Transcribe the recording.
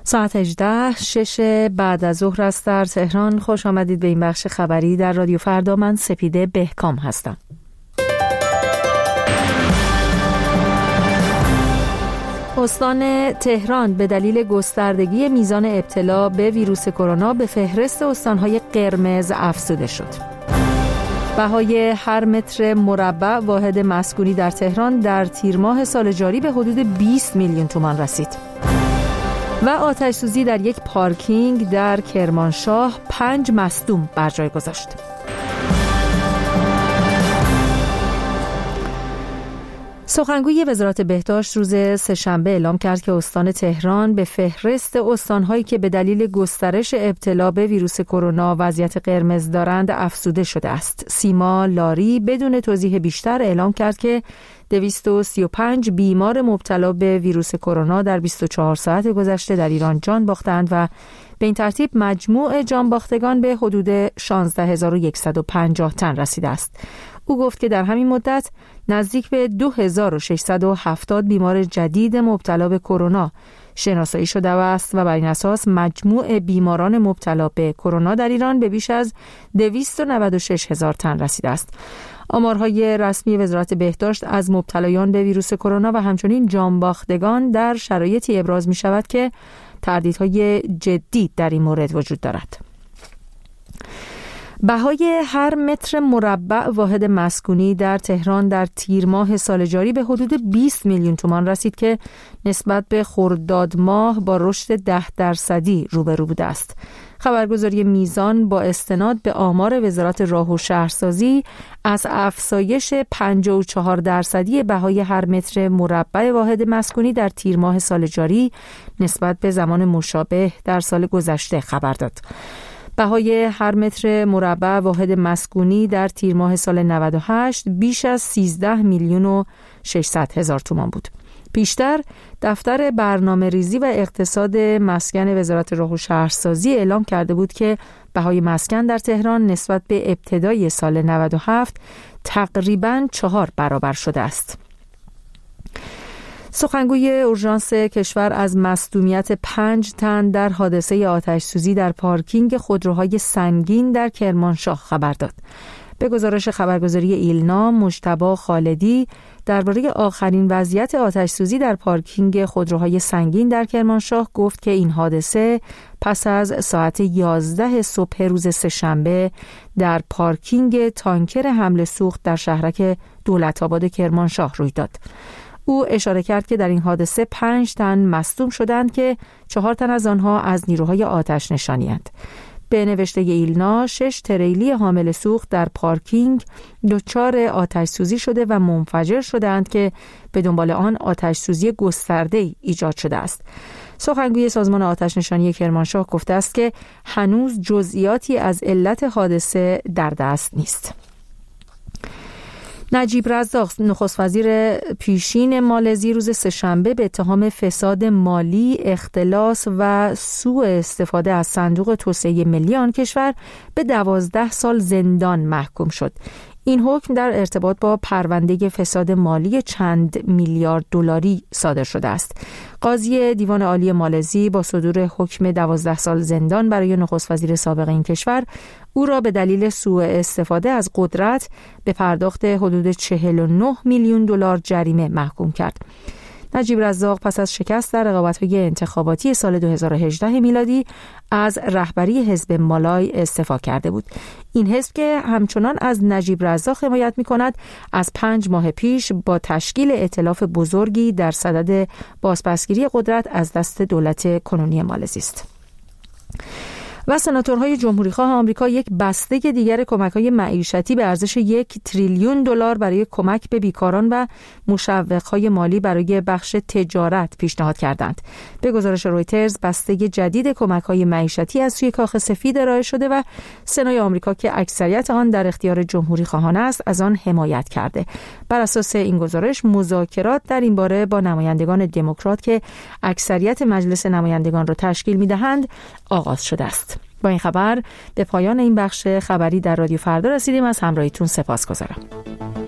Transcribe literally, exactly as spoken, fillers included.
ساعت هجده شش بعد از ظهر است در تهران. خوش آمدید به این بخش خبری در رادیو فردا. من سپیده بهکام هستم. استان تهران به دلیل گستردگی میزان ابتلا به ویروس کرونا به فهرست استان‌های قرمز افزوده شد. بهای هر متر مربع واحد مسکونی در تهران در تیر ماه سال جاری به حدود بیست میلیون تومان رسید. و آتش سوزی در یک پارکینگ در کرمانشاه پنج مصدوم بر جای گذاشت. سخنگوی وزارت بهداشت روز سه‌شنبه اعلام کرد که استان تهران به فهرست استان‌هایی که به دلیل گسترش ابتلا به ویروس کرونا وضعیت قرمز دارند افزوده شده است. سیما لاری بدون توضیح بیشتر اعلام کرد که دویست و سی و پنج بیمار مبتلا به ویروس کرونا در بیست و چهار ساعت گذشته در ایران جان باختند و به این ترتیب مجموع جان باختگان به حدود شانزده هزار و صد و پنجاه تن رسیده است. او گفت که در همین مدت نزدیک به دو هزار و ششصد و هفتاد بیمار جدید مبتلا به کرونا شناسایی شده است و بر این اساس مجموع بیماران مبتلا به کرونا در ایران به بیش از دویست و نود و شش هزار تن رسیده است. آمارهای رسمی وزارت بهداشت از مبتلایان به ویروس کرونا و همچنین جانباختگان در شرایطی ابراز می شود که تردیدهای جدی در این مورد وجود دارد. بهای هر متر مربع واحد مسکونی در تهران در تیر ماه سال جاری به حدود بیست میلیون تومان رسید که نسبت به خرداد ماه با رشد ده درصدی روبرو بوده است. خبرگزاری میزان با استناد به آمار وزارت راه و شهرسازی از افزایش پنجاه و چهار درصدی بهای هر متر مربع واحد مسکونی در تیر ماه سال جاری نسبت به زمان مشابه در سال گذشته خبر داد. بهای هر متر مربع واحد مسکونی در تیر ماه سال نود و هشت بیش از سیزده میلیون و ششصد هزار تومان بود. پیشتر دفتر برنامه ریزی و اقتصاد مسکن وزارت راه و شهرسازی اعلام کرده بود که بهای مسکن در تهران نسبت به ابتدای سال نود و هفت تقریباً چهار برابر شده است. سخنگوی اورژانس کشور از مصدومیت پنج تن در حادثه آتش سوزی در پارکینگ خودروهای سنگین در کرمانشاه خبر داد. به گزارش خبرگزاری ایلنا، مجتبی خالدی درباره آخرین وضعیت آتش سوزی در پارکینگ خودروهای سنگین در کرمانشاه گفت که این حادثه پس از ساعت یازده صبح روز سه‌شنبه در پارکینگ تانکر حمل سوخت در شهرک دولت‌آباد کرمانشاه روی داد. او اشاره کرد که در این حادثه پنج تن مصدوم شدند که چهار تن از آنها از نیروهای آتش نشانی‌اند. به نوشته ایلنا، شش تریلی حامل سوخت در پارکینگ دچار آتش سوزی شده و منفجر شدند که به دنبال آن آتش سوزی گسترده ایجاد شده است. سخنگوی سازمان آتش نشانی کرمانشاه گفته است که هنوز جزئیاتی از علت حادثه در دست نیست. نجیب رزاق نخست وزیر پیشین مالزی روز سه‌شنبه به اتهام فساد مالی، اختلاس و سوء استفاده از صندوق توسعه ملی آن کشور به دوازده سال زندان محکوم شد. این حکم در ارتباط با پرونده فساد مالی چند میلیارد دلاری صادر شده است. قاضی دیوان عالی مالزی با صدور حکم دوازده سال زندان برای نخست وزیر سابق این کشور او را به دلیل سوء استفاده از قدرت به پرداخت حدود چهل و نه میلیون دلار جریمه محکوم کرد. نجیب رزاق پس از شکست در رقابت‌های انتخاباتی سال دو هزار و هجده میلادی از رهبری حزب مالای استعفا کرده بود. این حزب که همچنان از نجیب رزاق حمایت می‌کند، از پنج ماه پیش با تشکیل ائتلاف بزرگی در صدد بازپسگیری قدرت از دست دولت کنونی مالزی است. و سناتورهای جمهوریخواه آمریکا یک بسته دیگر کمک‌های معیشتی به ارزش یک تریلیون دلار برای کمک به بیکاران و مشوق‌های مالی برای بخش تجارت پیشنهاد کردند. به گزارش رویترز، بسته جدید کمک‌های معیشتی از سوی کاخ سفید ارائه شده و سنای آمریکا که اکثریت آن در اختیار جمهوریخواهان است، از آن حمایت کرده. بر اساس این گزارش، مذاکرات در این باره با نمایندگان دموکرات که اکثریت مجلس نمایندگان را تشکیل می‌دهند آغاز شده است. با این خبر به پایان این بخش خبری در رادیو فردا رسیدیم. از همراهیتون سپاسگزارم.